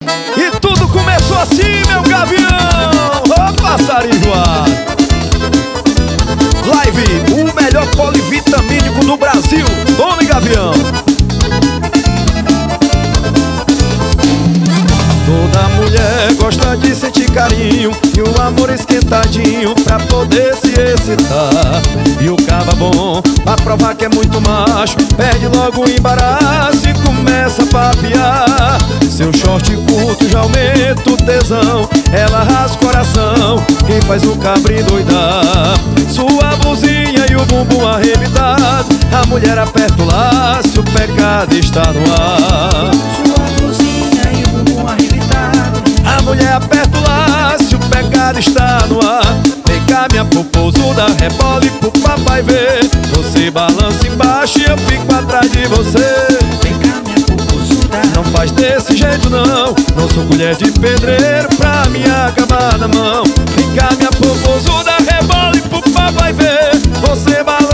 E tudo começou assim, meu gavião. Ô passarinho voado. Live, o melhor polivitamínico do Brasil. Tome, gavião. Toda mulher gosta de sentir carinho e um amor esquentadinho pra poder se excitar. E o caba bom, pra provar que é muito macho, perde logo o embaraço e começa a papiar. Seu short curto já aumenta o tesão, ela rasga o coração, quem faz o cabri doidar. Sua blusinha e o bumbum arrebitado, a mulher aperta o laço, o pecado está no ar. Sua blusinha e o bumbum arrebitado, a mulher aperta o laço, o pecado está no ar. Vem cá minha popozuda, rebole pro papai ver. Você balança embaixo e eu fico atrás de você. vem cá minha popozuda. Não faz desse jeito não, não sou colher de pedreiro pra me acabar na mão. Vem cá minha popozuda, rebole pro papai ver. Você balança